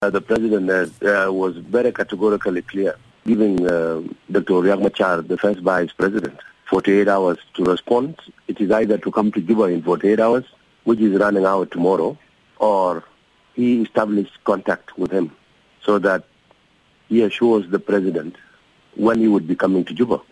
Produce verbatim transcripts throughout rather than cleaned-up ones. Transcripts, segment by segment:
Uh, the president uh, uh, was very categorically clear, giving uh, Doctor Riek Machar, the first vice president, forty-eight hours to respond. It is either to come to Juba in forty-eight hours, which is running out tomorrow, or he established contact with him so that he assures the president when he would be coming to Juba.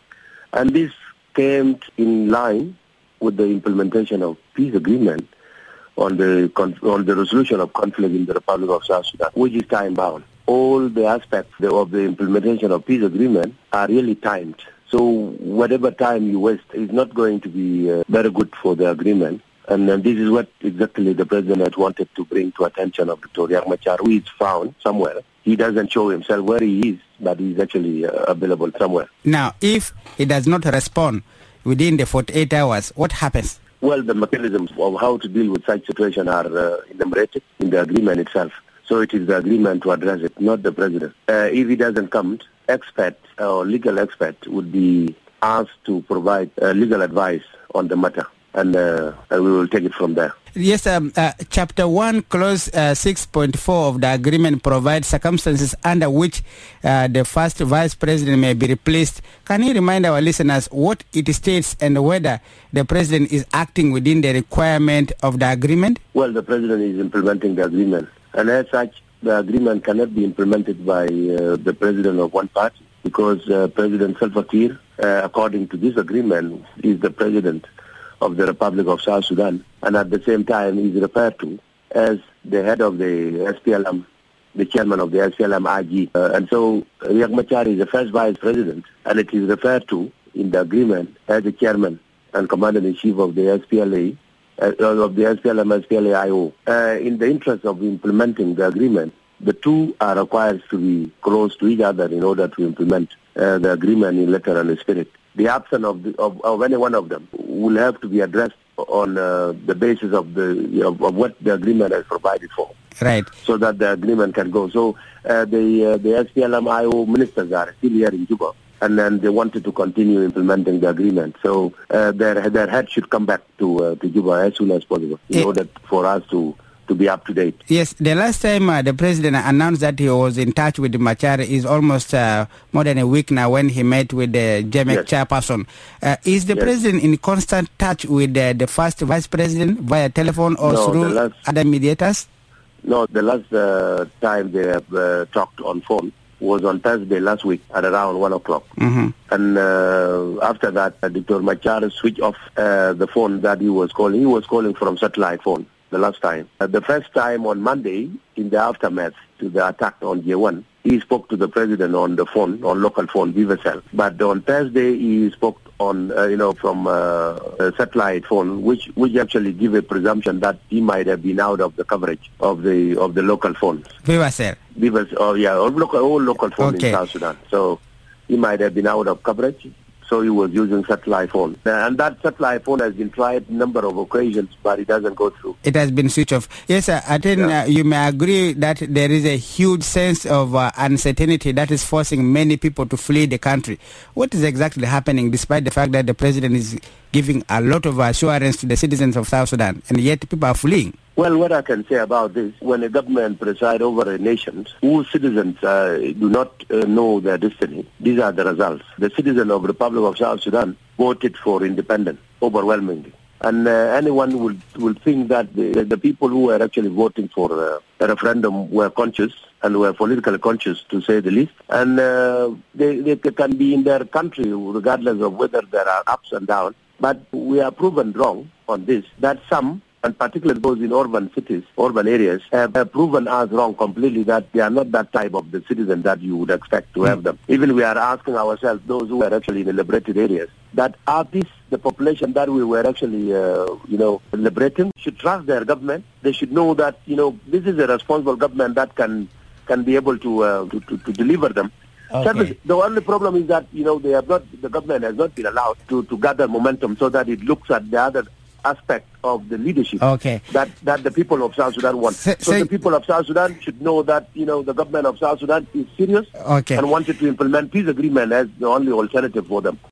And this came in line with the implementation of peace agreement on the on the resolution of conflict in the Republic of South Sudan, which is time-bound. All the aspects of the implementation of peace agreement are really timed. So whatever time you waste is not going to be uh, very good for the agreement. And uh, this is what exactly the president has wanted to bring to attention of Doctor Riek Machar, who is found somewhere. He doesn't show himself where he is, but he's actually uh, available somewhere. Now, if he does not respond within the forty-eight hours, what happens? Well, the mechanisms of how to deal with such situation are uh, enumerated in the agreement itself. So it is the agreement to address it, not the president. Uh, if he doesn't come, experts or legal experts would be asked to provide uh, legal advice on the matter, and, uh, and we will take it from there. Yes, um, uh, Chapter one, Clause uh, six point four of the agreement provides circumstances under which uh, the first vice president may be replaced. Can you remind our listeners what it states and whether the president is acting within the requirement of the agreement? Well, the president is implementing the agreement, and as such, the agreement cannot be implemented by uh, the president of one party, because uh, President Salva Kiir, uh, according to this agreement, is the president of the Republic of South Sudan, and at the same time is referred to as the head of the S P L M, the chairman of the S P L M I G. Uh, and so Riek Machar is the first vice president, and it is referred to in the agreement as the chairman and commander-in-chief of the S P L A, uh, of the S P L M S P L A I O. Uh, in the interest of implementing the agreement, the two are required to be close to each other in order to implement uh, the agreement in letter and spirit. The absence of, the, of, of any one of them will have to be addressed on uh, the basis of the of, of what the agreement has provided for. Right. So that the agreement can go. So uh, the uh, the S P L M I O ministers are still here in Juba, and then they wanted to continue implementing the agreement. So uh, their their head should come back to uh, to Juba as soon as possible in it, order for us to. to be up to date. Yes, the last time uh, the president announced that he was in touch with Machar is almost uh, more than a week now when he met with the J M E C yes. chairperson. Uh, is the yes. president in constant touch with uh, the first vice president via telephone or no, through last, other mediators? No, the last uh, time they have uh, talked on phone was on Thursday last week at around one o'clock. Mm-hmm. And uh, after that, uh, Doctor Machar switched off uh, the phone that he was calling. He was calling from satellite phone. The last time. Uh, the first time on Monday, in the aftermath to the attack on J one, he spoke to the president on the phone, on local phone, Vivacell. But on Thursday, he spoke on, uh, you know, from uh, a satellite phone, which which actually give a presumption that he might have been out of the coverage of the of the local phones. Vivacell. Vivacell, oh yeah, all local, all local phone okay. in South Sudan. So he might have been out of coverage. So he was using satellite phone. And that satellite phone has been tried a number of occasions, but it doesn't go through. It has been switched off. Yes, sir. I think yeah. uh, you may agree that there is a huge sense of uh, uncertainty that is forcing many people to flee the country. What is exactly happening, despite the fact that the president is giving a lot of assurance to the citizens of South Sudan, and yet people are fleeing? Well, what I can say about this, when a government presides over a nation whose citizens uh, do not uh, know their destiny, these are the results. The citizens of the Republic of South Sudan voted for independence overwhelmingly. And uh, anyone will will think that the, the people who were actually voting for uh, a referendum were conscious and were politically conscious, to say the least. And uh, they, they can be in their country regardless of whether there are ups and downs. But we are proven wrong on this, that some, and particularly those in urban cities, urban areas, have, have proven us wrong completely, that they are not that type of the citizen that you would expect to have them. Even we are asking ourselves, those who are actually in the liberated areas, that are this the population that we were actually, uh, you know, liberating, should trust their government. They should know that, you know, this is a responsible government that can can be able to uh, to, to, to deliver them. Okay. Service, the only problem is that, you know, they have not, the government has not been allowed to, to gather momentum so that it looks at the other aspect of the leadership okay. that, that the people of South Sudan want. So, so the people of South Sudan should know that, you know, the government of South Sudan is serious okay. and wanted to implement peace agreement as the only alternative for them.